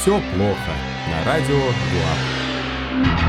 Все плохо на радио ГУАП.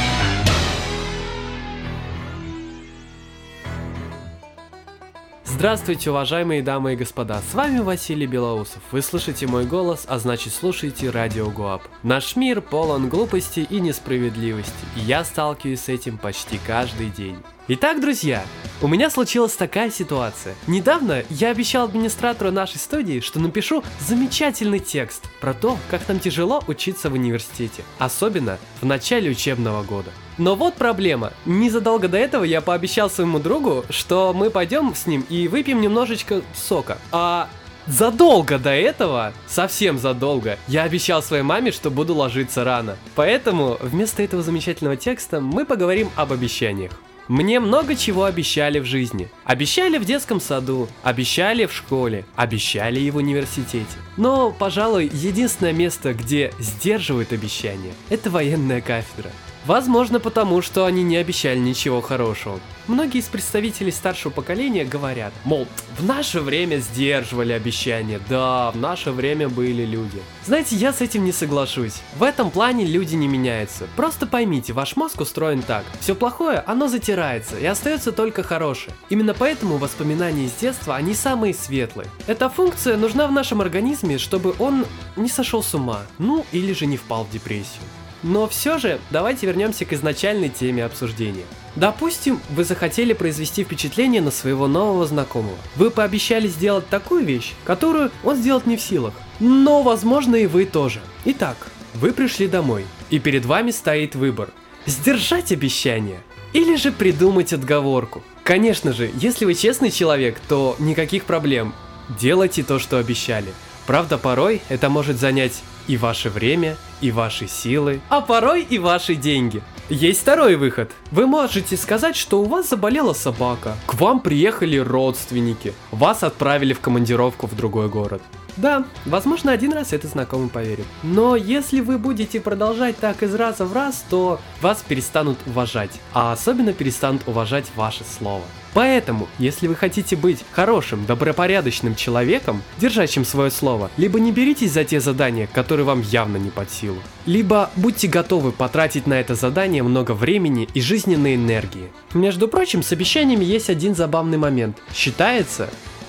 Здравствуйте, уважаемые дамы и господа, с вами Василий Белоусов. Вы слышите мой голос, а значит слушаете радио ГУАП. Наш мир полон глупости и несправедливости, и я сталкиваюсь с этим почти каждый день. Итак, друзья, у меня случилась такая ситуация. Недавно я обещал администратору нашей студии, что напишу замечательный текст про то, как нам тяжело учиться в университете, особенно в начале учебного года. Но вот проблема. Незадолго до этого я пообещал своему другу, что мы пойдем с ним и выпьем немножечко сока. А задолго до этого, совсем задолго, я обещал своей маме, что буду ложиться рано. Поэтому вместо этого замечательного текста мы поговорим об обещаниях. Мне много чего обещали в жизни. Обещали в детском саду, обещали в школе, обещали и в университете. Но, пожалуй, единственное место, где сдерживают обещания, это военная кафедра. Возможно, потому что они не обещали ничего хорошего. Многие из представителей старшего поколения говорят, мол, в наше время сдерживали обещания, да, в наше время были люди. Знаете, я с этим не соглашусь. В этом плане люди не меняются. Просто поймите, ваш мозг устроен так. Все плохое, оно затирается, и остается только хорошее. Именно поэтому воспоминания из детства, они самые светлые. Эта функция нужна в нашем организме, чтобы он не сошел с ума, ну или же не впал в депрессию. Но все же, давайте вернемся к изначальной теме обсуждения. Допустим, вы захотели произвести впечатление на своего нового знакомого. Вы пообещали сделать такую вещь, которую он сделать не в силах. Но, возможно, и вы тоже. Итак, вы пришли домой, и перед вами стоит выбор. Сдержать обещание или же придумать отговорку. Конечно же, если вы честный человек, то никаких проблем. Делайте то, что обещали. Правда, порой это может занять и ваше время, и ваши силы, а порой и ваши деньги. Есть второй выход. Вы можете сказать, что у вас заболела собака, к вам приехали родственники, вас отправили в командировку в другой город. Да, возможно, один раз это знакомый поверит. Но если вы будете продолжать так из раза в раз, то вас перестанут уважать, а особенно перестанут уважать ваше слово. Поэтому, если вы хотите быть хорошим, добропорядочным человеком, держащим свое слово, либо не беритесь за те задания, которые вам явно не под силу, либо будьте готовы потратить на это задание много времени и жизненной энергии. Между прочим, с обещаниями есть один забавный момент. Считается,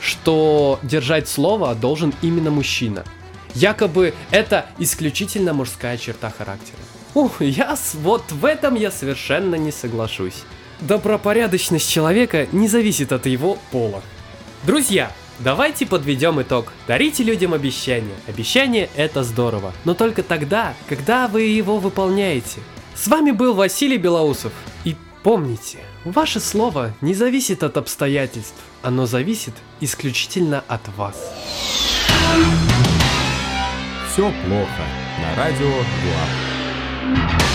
что держать слово должен именно мужчина. Якобы это исключительно мужская черта характера. Вот в этом я совершенно не соглашусь. Добропорядочность человека не зависит от его пола. Друзья, давайте подведем итог. Дарите людям обещания. Обещание — это здорово. Но только тогда, когда вы его выполняете. С вами был Василий Белоусов. И помните, ваше слово не зависит от обстоятельств. Оно зависит исключительно от вас. Все плохо на радио ГУАП.